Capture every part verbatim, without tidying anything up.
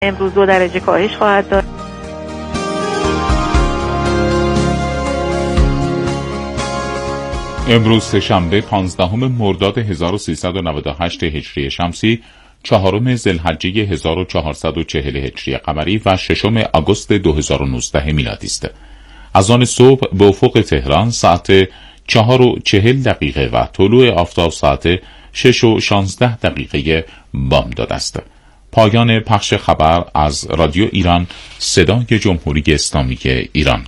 امروز دو درجه کاهش خواهد داشت. امروز سه‌شنبه پانزدهم مرداد هزار و سیصد و نود و هشت هجری شمسی، چهارم ذوالحجه هزار و چهارصد و چهل هجری قمری و ششم آگوست دو هزار و نوزده میلادی است. از آن صبح به افق تهران ساعت چهار و چهل دقیقه و طلوع آفتاب ساعت شش و شانزده دقیقه بامداد است. پایان پخش خبر از رادیو ایران، صدای جمهوری اسلامی ایران.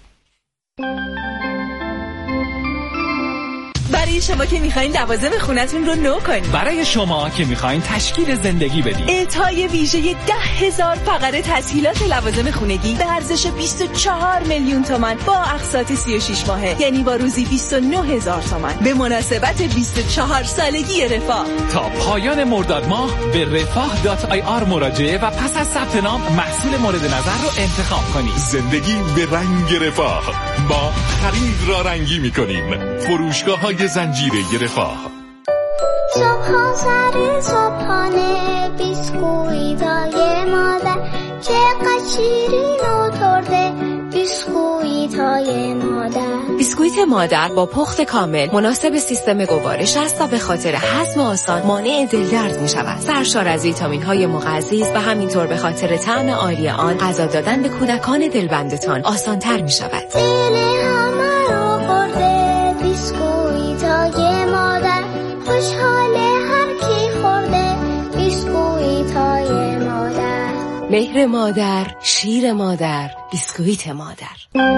برای شما که میخواین لوازم خونتون رو نو کنید، برای شما که میخواین تشکیل زندگی بدید، اعطای ویژه ده هزار فقره تسهیلات لوازم خونگی به ارزش بیست و چهار میلیون تومان با اقساط سی و شش ماهه، یعنی با روزی بیست و نه هزار تومان به مناسبت بیست و چهار سالگی رفاه. تا پایان مرداد ماه به رفاه دات آی آر مراجعه و پس از ثبت نام محصول مورد نظر رو انتخاب کنید. زندگی به رنگ رفاه، ما خرید را رنگی میکنیم. فروشگاه های زنجیره رفاه. صبح سر صبحانه بیسکویتای مادر چقدر شیرین و ترده، بیسکویتای مادر. بیسکویت مادر با پخت کامل مناسب سیستم گوارش است و به خاطر هضم آسان مانع دلدرد می شود. سرشار از ویتامین های مغذی و همینطور به خاطر طعم عالی آن غذا دادن به کودکان دلبندتان آسان تر می شود. دل همه رو برده بیسکویتای مادر، خوشحاله هر کی خورده بیسکویتای مادر. مهر مادر، شیر مادر، بیسکویت مادر.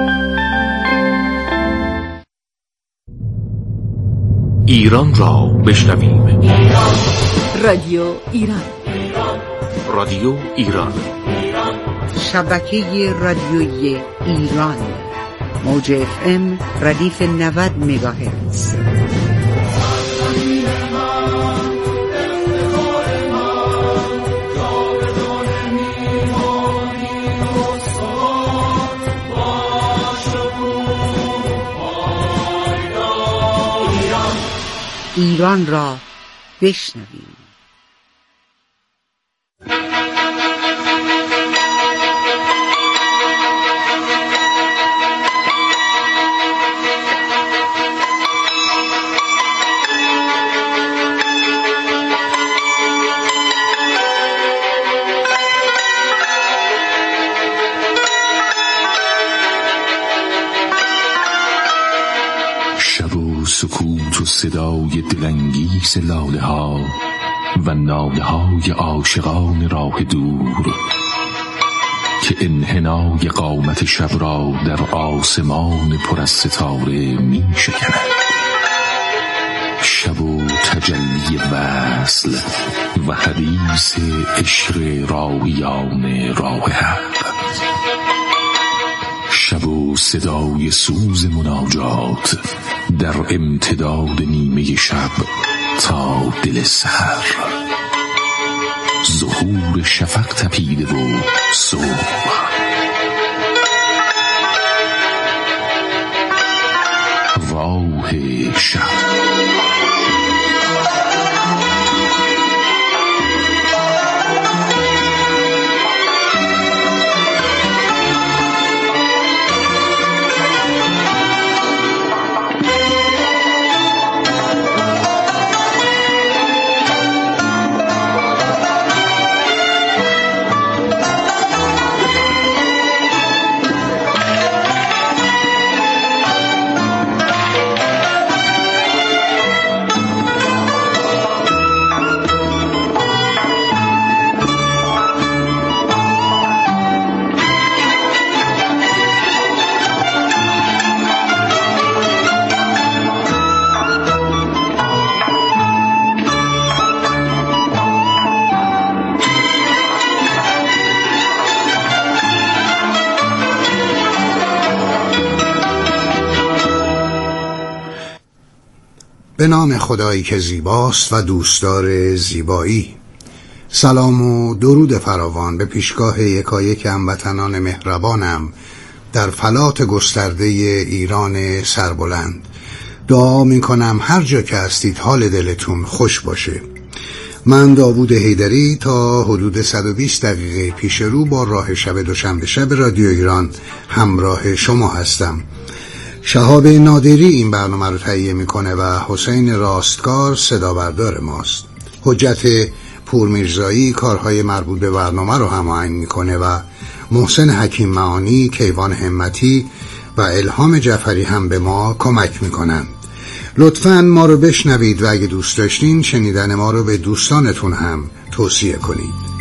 ایران را بشنویم. رادیو ایران. رادیو ایران. شبکه رادیویی ایران. موج اف ام ردیف نود مگاهرتز. ایران را بشنویم. سکوت و صدای دلانگیز لاله ها و ناله های عاشقان راه دور که انحنای قامت شب را در آسمان پر از ستاره می شکند. شب و تجلی وصل و حدیث عشق راهیان راه حق. شب و صدای سوز مناجات در امتداد نیمه شب تا دل سحر. ظهور شفق تپیده و صبح. راه شب. به نام خدایی که زیباست و دوستدار زیبایی. سلام و درود فراوان به پیشگاه یکایک هموطنان مهربانم در فلات گسترده ایران سربلند. دعا می کنم هر جا که هستید حال دلتون خوش باشه. من داوود حیدری تا حدود صد و بیست دقیقه پیش رو با راه شب دوشنبه شب رادیو ایران همراه شما هستم. شهاب نادری این برنامه رو تهیه میکنه و حسین راستگار صدا بردار ماست. حجت پورمیرزایی کارهای مربوط به برنامه رو هماهنگ میکنه و محسن حکیم معانی، کیوان همتی و الهام جعفری هم به ما کمک میکنن. لطفاً ما رو بشنوید و اگه دوست داشتین شنیدن ما رو به دوستانتون هم توصیه کنید.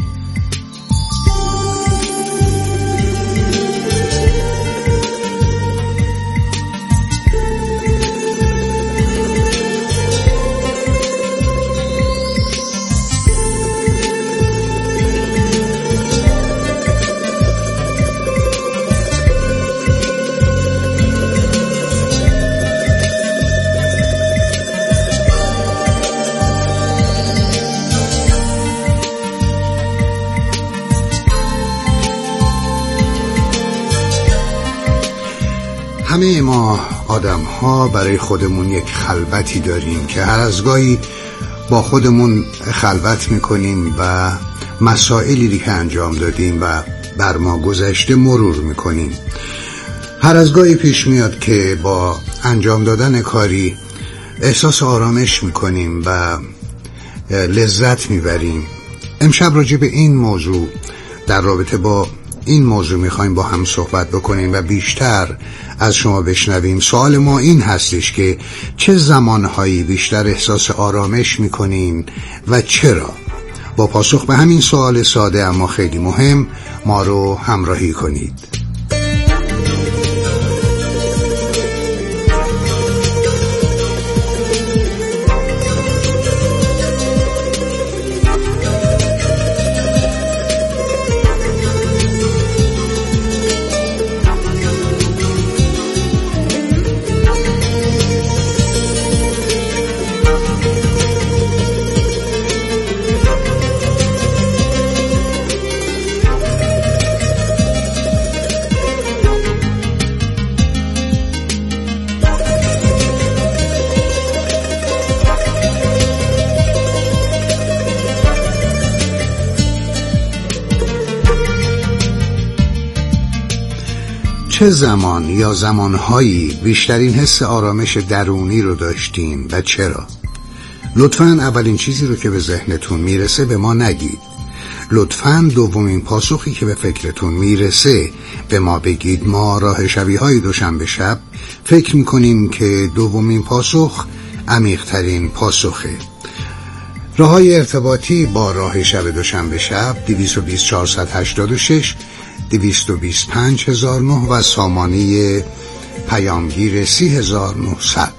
همه ما آدم ها برای خودمون یک خلوتی داریم که هر از گاهی با خودمون خلوت میکنیم و مسائلی که انجام دادیم و بر ما گذشته مرور میکنیم. هر از گاهی پیش میاد که با انجام دادن کاری احساس آرامش میکنیم و لذت میبریم. امشب راجع به این موضوع در رابطه با این موضوع میخوایم با هم صحبت بکنیم و بیشتر از شما بشنویم. سوال ما این هستش که چه زمانهایی بیشتر احساس آرامش میکنین و چرا؟ با پاسخ به همین سوال ساده اما خیلی مهم ما رو همراهی کنید. چه زمان یا زمانهایی بیشترین حس آرامش درونی رو داشتین و چرا؟ لطفاً اولین چیزی رو که به ذهنتون میرسه به ما نگید. لطفاً دومین پاسخی که به فکرتون میرسه به ما بگید. ما راه شبیهای دوشنبه شب فکر میکنیم که دومین پاسخ عمیق‌ترین پاسخه. راه‌های ارتباطی با راه شب دوشنبه شب دویست و بیست چهارصد و هشتاد و شش دویست و بیست پنج هزار و نه و سامانه پیامگیر سی هزار و نهصد.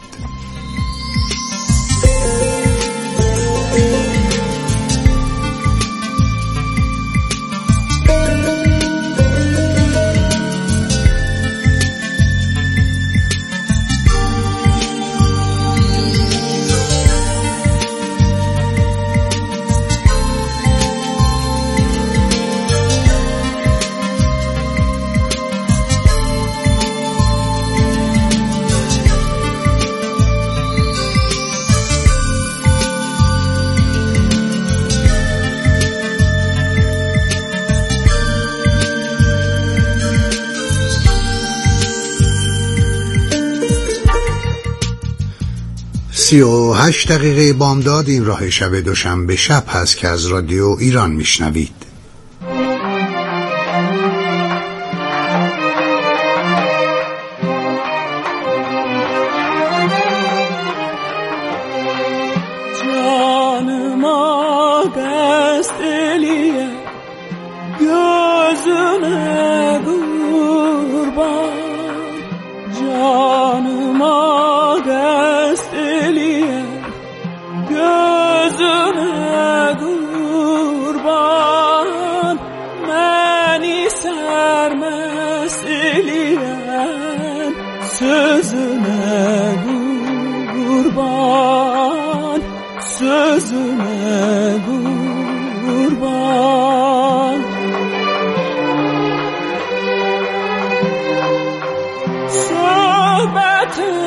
سی و هشت دقیقه بامداد این راه شب دوشنبه شب هست که از رادیو ایران میشنوید.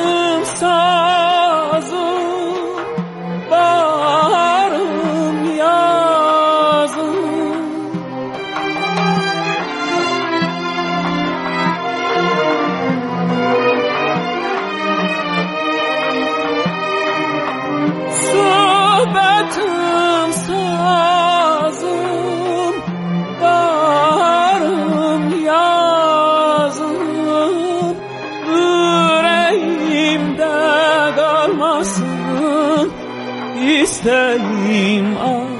سازو بارم یا ایستیم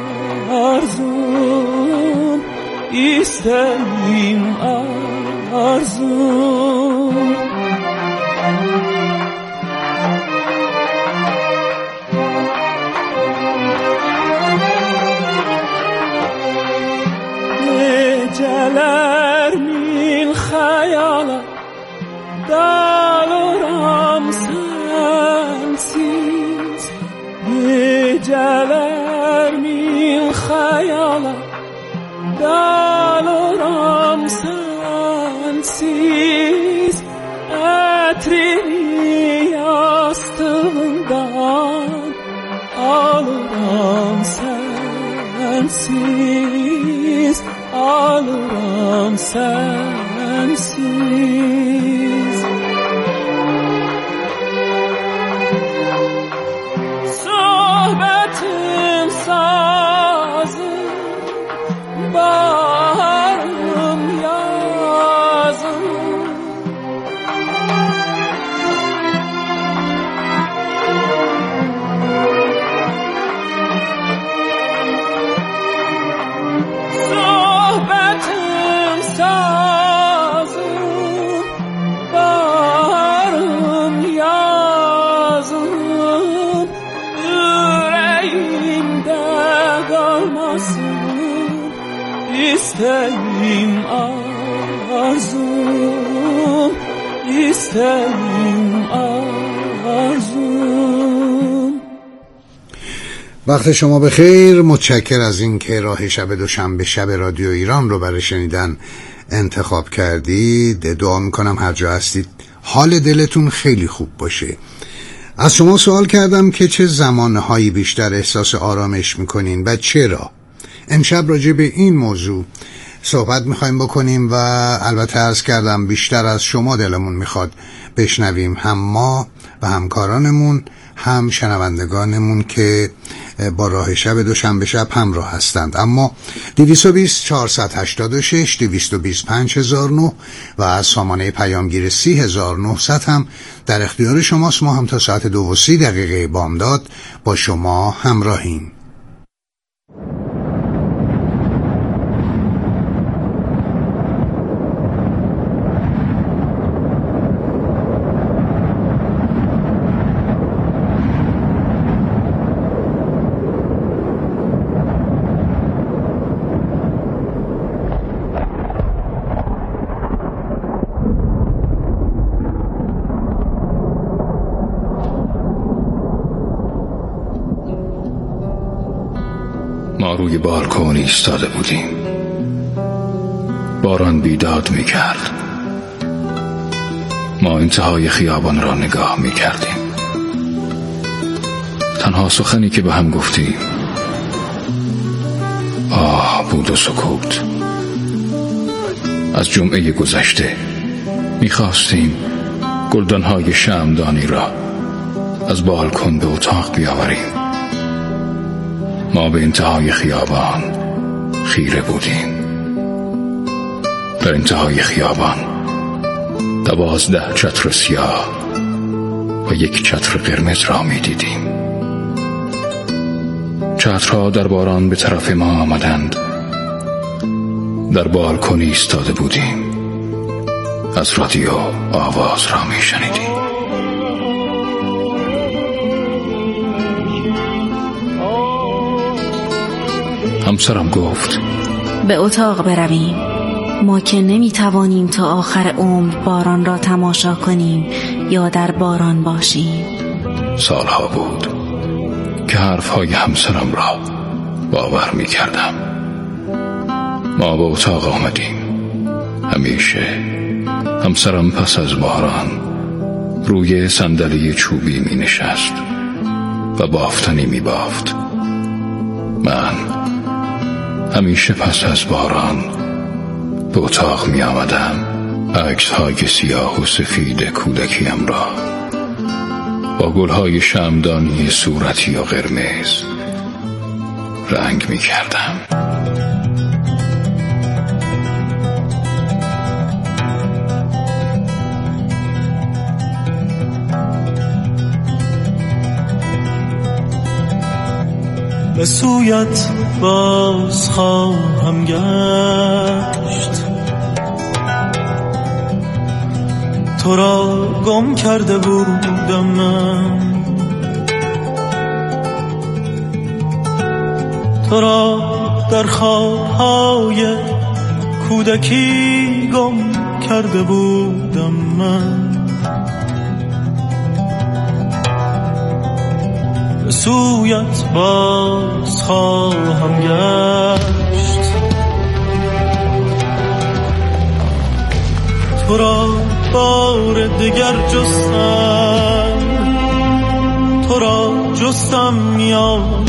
آرزوم ایستیم آرزوم Geceler min hayala dağlarım sensiz. Geceler min hayala dağlarım sensiz. Etrini yastığından alırım sensiz. Alırım sensiz. Sohbetim sazım, baharım yazım. Sohbetim sazım, baharım yazım. Yüreğimde kalmasın İsteğim arzum, İsteğim arzum. وقت شما بخیر. متشکر از این که راه شب دوشنبه شب رادیو ایران رو برای شنیدن انتخاب کردید. دعا میکنم هر جا هستید حال دلتون خیلی خوب باشه. از شما سوال کردم که چه زمانهایی بیشتر احساس آرامش میکنین و چرا. امشب راجع به این موضوع صحبت میخوایم بکنیم و البته عرض کردم بیشتر از شما دلمون میخواد بشنویم، هم ما و همکارانمون هم شنوندگانمون که با راه شب دوشنبه شب همراه هستند. اما دویست و بیست چهارصد و هشتاد و شش دویست و بیست پنج هزار و نه و از سامانه پیامگیر سی هزار و نهصد هم در اختیار شماست. ما هم تا ساعت دو و سی دقیقه بامداد با شما همراهیم. ما روی بالکن ایستاده بودیم. باران بیداد می‌کرد. ما انتهای خیابان را نگاه می‌کردیم. تنها سخنی که به هم گفتیم آه بود و سکوت. از جمعه گذشته می‌خواستیم گلدان‌های شمعدانی را از بالکن به اتاق بیاوریم. ما به انتهای خیابان خیره بودیم. در انتهای خیابان دوازده چتر سیاه و یک چتر قرمز را می دیدیم. چترها در باران به طرف ما آمدند. در بالکن ایستاده بودیم. از رادیو آواز را می شنیدیم. همسرم گفت به اتاق برویم. ما که نمی توانیم تا آخر عمر باران را تماشا کنیم یا در باران باشیم. سالها بود که حرفهای همسرم را باور می کردم. ما به اتاق آمدیم. همیشه همسرم پس از باران روی صندلی چوبی می نشست و بافتنی می بافت. من همیشه پس از باران به اتاق می آمدم. عکس‌های سیاه و سفید کودکیم را با گل‌های شمعدانی صورتی و قرمز رنگ می کردم. به سویت باز خواهم گشت، تو را گم کرده بودم من، تو را در خوابهای کودکی گم کرده بودم من. به سویت باز خواهم گشت، تو را بار دگر جستم، تو را جستم میان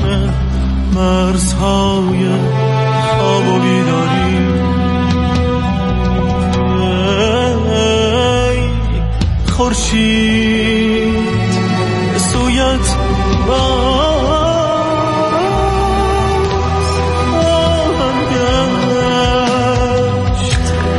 مرزهای خواب و بیداری. ای خورشید به سویت باز خواهم گشت،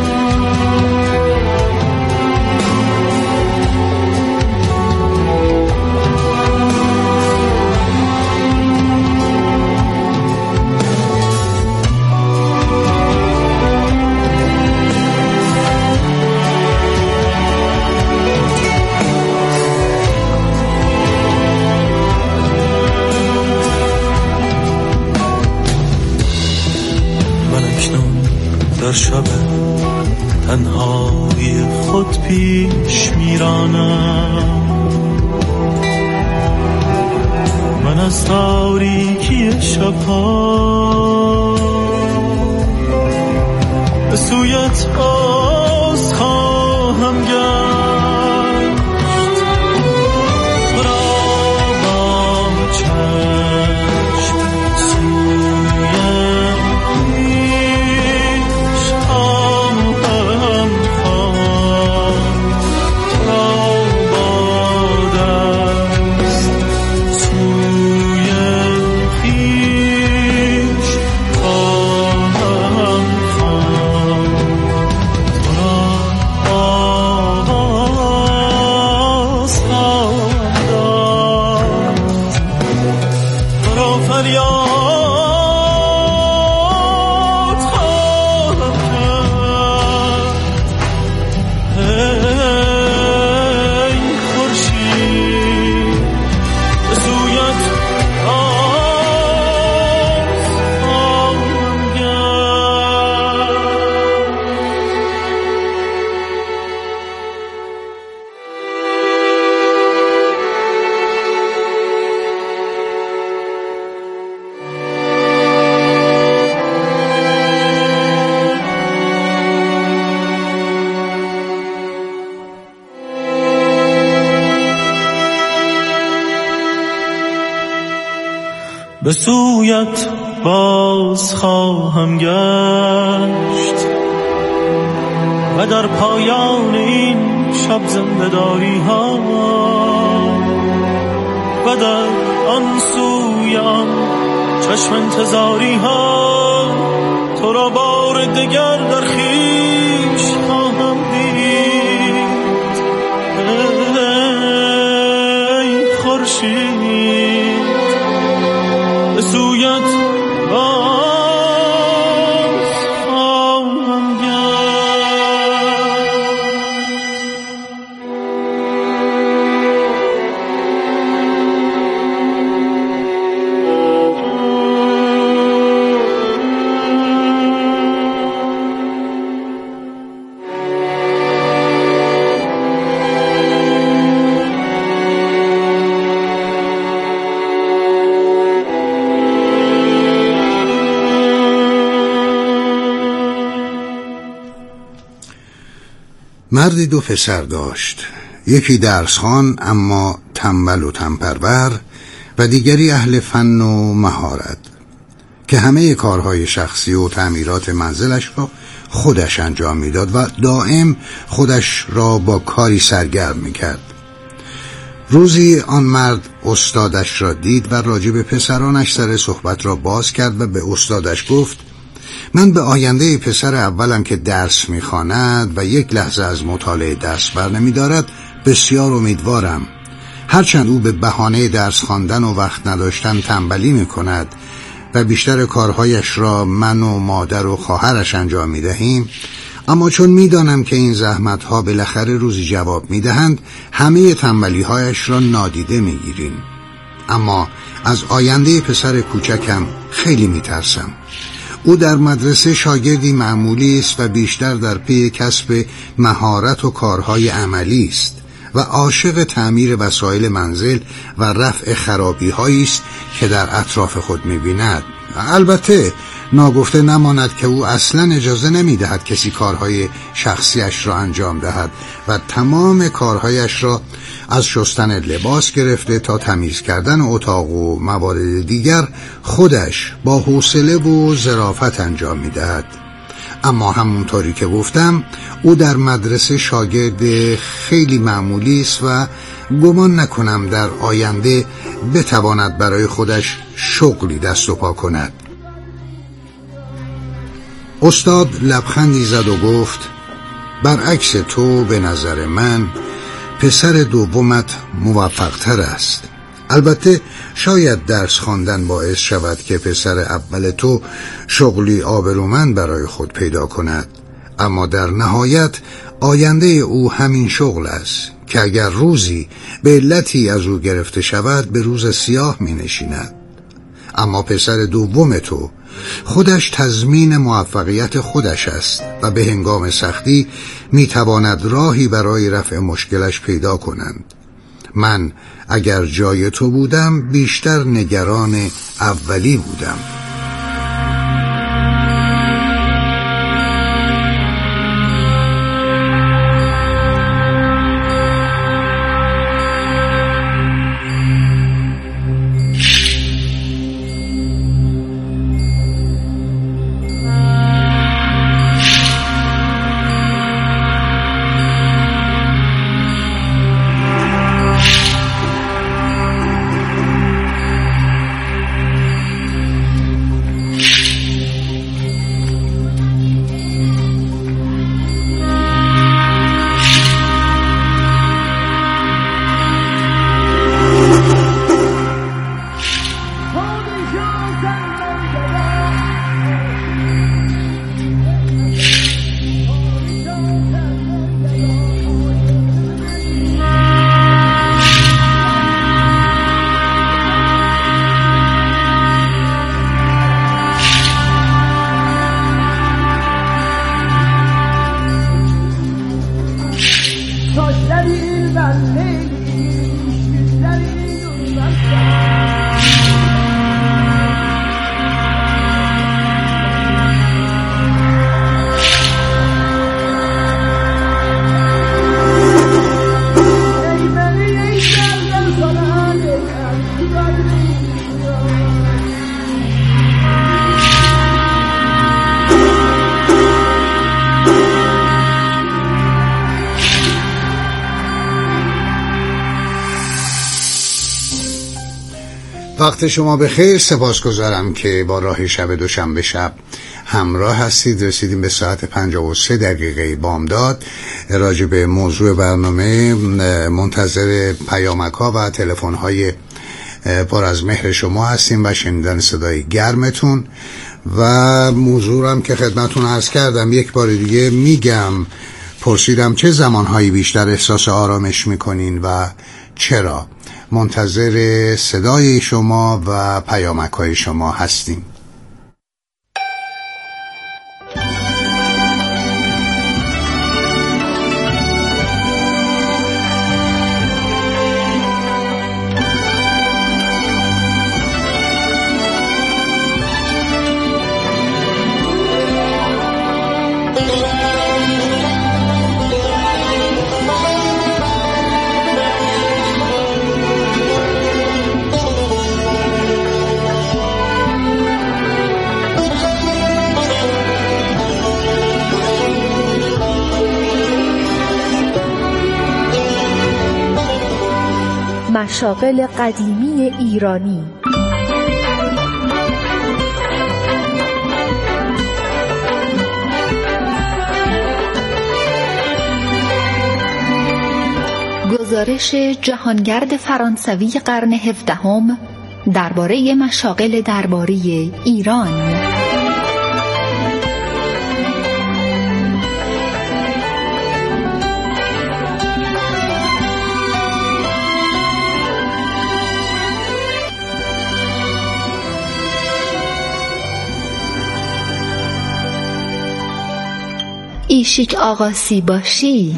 در شب تنهایی خود پیش میرانم، من از تاریکی شبها به سویت باز خواهم گشت، را با چشم سوی به سویت باز خواهم گشت و در پایان این شب زنده‌داری ها و در آن سوی آن چشم انتظاری ها تو را بار دگر در خویش خواهم دید. ای خورشید به سویت باز خواهم گشت. مردی دو پسر داشت، یکی درسخوان اما تنبل و تنپرور و دیگری اهل فن و مهارت که همه کارهای شخصی و تعمیرات منزلش را خودش انجام میداد و دائم خودش را با کاری سرگرم میکرد. روزی آن مرد استادش را دید و راجع به پسرانش سر صحبت را باز کرد و به استادش گفت: من به آینده پسر اولم که درس میخواند و یک لحظه از مطالعه درس بر نمیدارد بسیار امیدوارم. هرچند او به بهانه درس خواندن و وقت نداشتن تنبلی میکند و بیشتر کارهایش را من و مادر و خواهرش انجام می دهیم، اما چون می دانم که این زحمتها بالاخره روزی جواب می دهند، همه تنبلی‌هایش را نادیده می گیریم. اما از آینده پسر کوچکم خیلی می ترسم. او در مدرسه شاگردی معمولی است و بیشتر در پی کسب مهارت و کارهای عملی است و عاشق تعمیر وسایل منزل و رفع خرابی‌هایی است که در اطراف خود می‌بیند. البته ناگفته نماند که او اصلا اجازه نمی‌دهد کسی کارهای شخصیش را انجام دهد و تمام کارهایش را از شستن لباس گرفته تا تمیز کردن اتاق و موارد دیگر خودش با حوصله و ظرافت انجام می‌دهد. اما همونطوری که گفتم او در مدرسه شاگرد خیلی معمولی است و گمان نکنم در آینده بتواند برای خودش شغلی دست و پا کند. استاد لبخندی زد و گفت برعکس تو به نظر من پسر دومت موفق‌تر است. البته شاید درس خواندن باعث شود که پسر اول تو شغلی آبرومند برای خود پیدا کند، اما در نهایت آینده او همین شغل است که اگر روزی به علتی از او گرفته شود به روز سیاه می نشیند. اما پسر دوم تو خودش تضمین موفقیت خودش است و به هنگام سختی می تواند راهی برای رفع مشکلش پیدا کنند. من اگر جای تو بودم بیشتر نگران اولی بودم. وقت شما بخیر. سپاسگزارم که با راه شب دوشنبه شب همراه هستید. رسیدیم به ساعت پنجاه و سه دقیقه بامداد. راجع به موضوع برنامه منتظر پیامک‌ها و تلفن‌های پر از مهر شما هستیم و شنیدن صدای گرمتون. و موضوع هم که خدمتون عرض کردم یک بار دیگه میگم، پرسیدم چه زمانهایی بیشتر احساس آرامش میکنین و چرا. منتظر صدای شما و پیامک‌های شما هستیم. مشاغل قدیمی ایرانی. گزارش جهانگرد فرانسوی قرن هفدهم درباره مشاغل درباری ایران. ایشیک آقاسی باشی.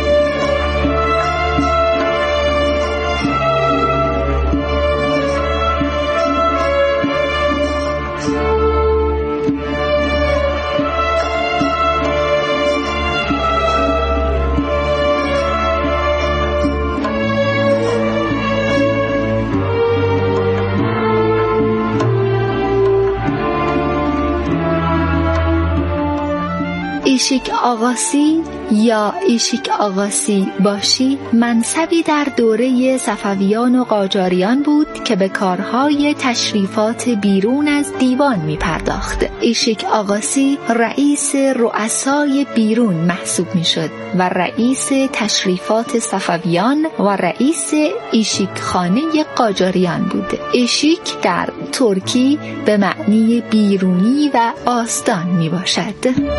ایشیک آقاسی یا ایشیک آقاسی باشی منصبی در دوره صفویان و قاجاریان بود که به کارهای تشریفات بیرون از دیوان می پرداخت. ایشیک آقاسی رئیس رؤسای بیرون محسوب می شد و رئیس تشریفات صفویان و رئیس ایشیک خانه قاجاریان بود. ایشیک در ترکی به معنی بیرونی و آستان می باشد.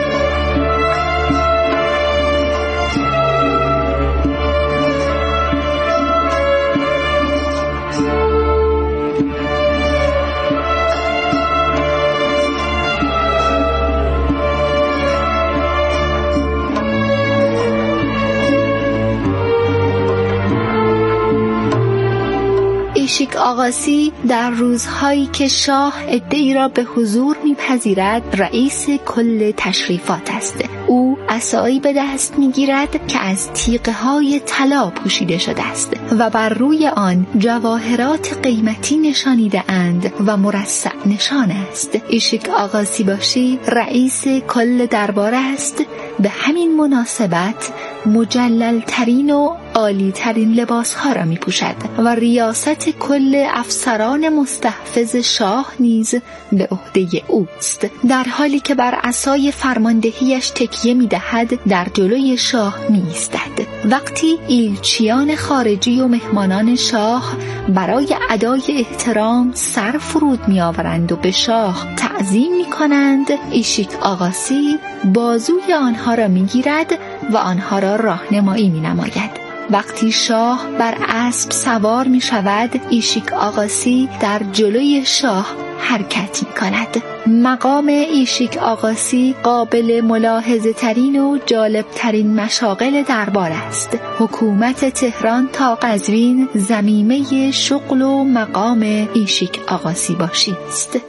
ایشیک آقاسی در روزهایی که شاه عده‌ای را به حضور می‌پذیرد رئیس کل تشریفات است. او عصایی به دست می‌گیرد که از تیغه‌های طلا پوشیده شده است و بر روی آن جواهرات قیمتی نشانیده اند و مرصع نشان است. ایشیک آقاسی باشی رئیس کل دربار است. به همین مناسبت مجلل ترین و عالی ترین لباس ها را می پوشد و ریاست کل افسران مستحفظ شاه نیز به عهده اوست، در حالی که بر عصای فرماندهیش تکیه می دهد در جلوی شاه می ایستد. وقتی ایلچیان خارجی و مهمانان شاه برای ادای احترام سر فرود می آورند و به شاه تعظیم می کنند، ایشیک آقاسی بازوی آنها را می گیرد و آنها را راهنمایی می نماید. وقتی شاه بر اسب سوار می شود، ایشیک آقاسی در جلوی شاه حرکت می کند. مقام ایشیک آقاسی قابل ملاحظه ترین و جالب ترین مشاغل دربار است. حکومت تهران تا قزوین زمینه شغل و مقام ایشیک آقاسی باشی است.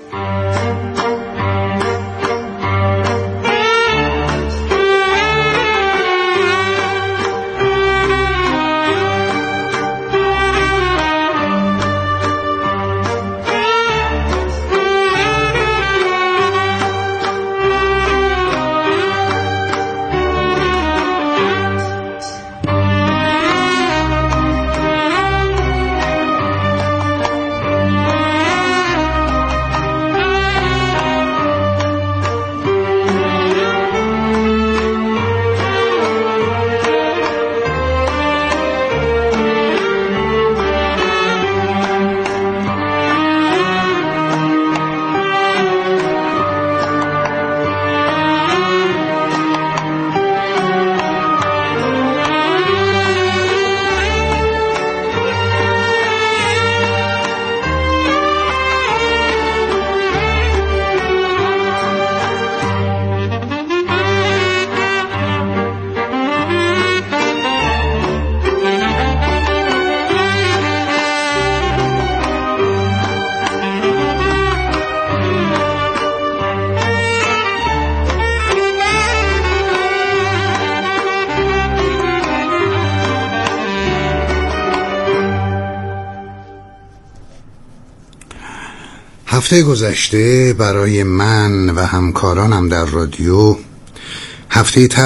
هفته گذشته برای من و همکارانم در رادیو هفته